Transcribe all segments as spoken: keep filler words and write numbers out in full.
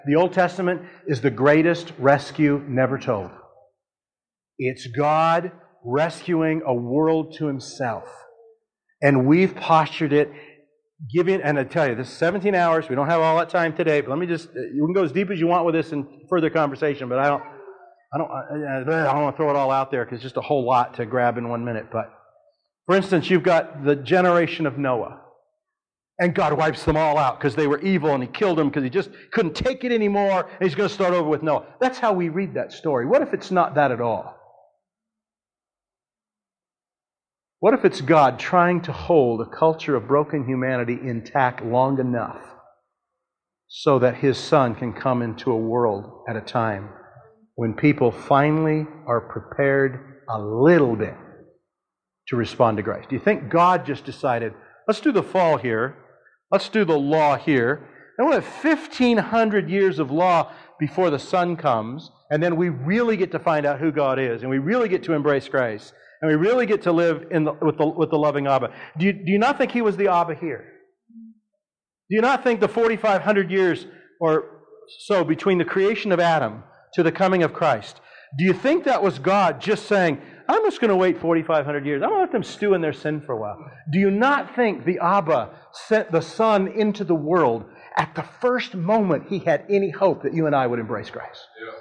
The Old Testament is the greatest rescue never told. It's God rescuing a world to Himself. And we've postured it, giving, and I tell you, this is seventeen hours. We don't have all that time today, but let me just, you can go as deep as you want with this in further conversation, but I don't, I don't, I don't want to throw it all out there because it's just a whole lot to grab in one minute. But for instance, you've got the generation of Noah. And God wipes them all out because they were evil and He killed them because He just couldn't take it anymore and He's going to start over with Noah. That's how we read that story. What if it's not that at all? What if it's God trying to hold a culture of broken humanity intact long enough so that His Son can come into a world at a time when people finally are prepared a little bit to respond to grace? Do you think God just decided, let's do the fall here, let's do the law here, and we'll have fifteen hundred years of law before the Son comes, and then we really get to find out who God is, and we really get to embrace grace, and we really get to live in the, with, the, with the loving Abba? Do you, do you not think He was the Abba here? Do you not think the forty-five hundred years or so between the creation of Adam to the coming of Christ, do you think that was God just saying, I'm just going to wait forty-five hundred years. I'm going to let them stew in their sin for a while? Do you not think the Abba sent the Son into the world at the first moment He had any hope that you and I would embrace grace? Yeah.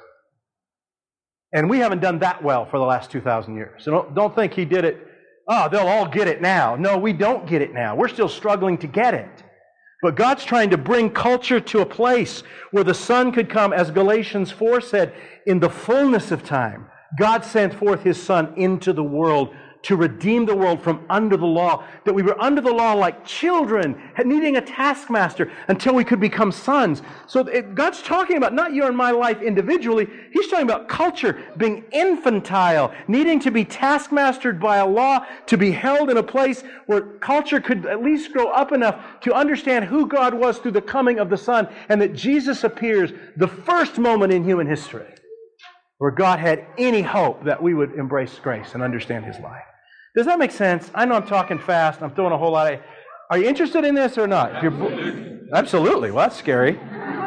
And we haven't done that well for the last two thousand years. So don't, don't think He did it, oh, they'll all get it now. No, we don't get it now. We're still struggling to get it. But God's trying to bring culture to a place where the Son could come, as Galatians four said, in the fullness of time. God sent forth His Son into the world to redeem the world from under the law, that we were under the law like children, needing a taskmaster until we could become sons. So it, God's talking about not your and my life individually. He's talking about culture being infantile, needing to be taskmastered by a law, to be held in a place where culture could at least grow up enough to understand who God was through the coming of the Son, and that Jesus appears the first moment in human history where God had any hope that we would embrace grace and understand His life. Does that make sense? I know I'm talking fast. I'm throwing a whole lot of... Are you interested in this or not? Absolutely. Absolutely. Well, that's scary.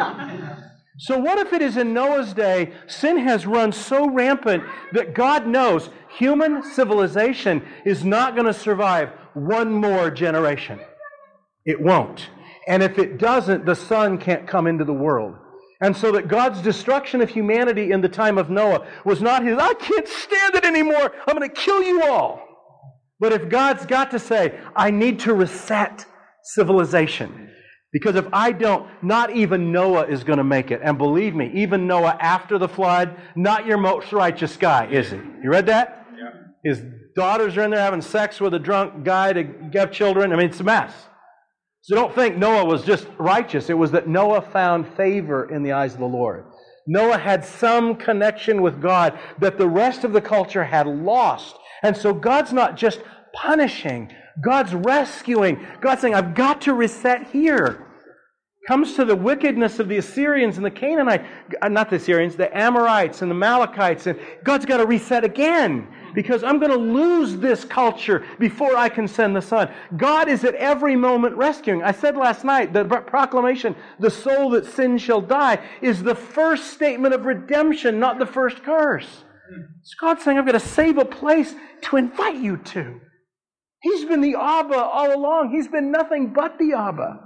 So what if it is in Noah's day, sin has run so rampant that God knows human civilization is not going to survive one more generation? It won't. And if it doesn't, the Son can't come into the world. And so that God's destruction of humanity in the time of Noah was not His, I can't stand it anymore, I'm going to kill you all. But if God's got to say, I need to reset civilization, because if I don't, not even Noah is going to make it. And believe me, even Noah after the flood, not your most righteous guy, is he? You read that? Yeah. His daughters are in there having sex with a drunk guy to get children. I mean, it's a mess. So don't think Noah was just righteous. It was that Noah found favor in the eyes of the Lord. Noah had some connection with God that the rest of the culture had lost. And so God's not just punishing. God's rescuing. God's saying, I've got to reset here. Comes to the wickedness of the Assyrians and the Canaanites, not the Assyrians, the Amorites and the Amalekites, and God's got to reset again, because I'm going to lose this culture before I can send the Son. God is at every moment rescuing. I said last night, the proclamation, the soul that sins shall die, is the first statement of redemption, not the first curse. So God's saying, I've got to save a place to invite you to. He's been the Abba all along. He's been nothing but the Abba.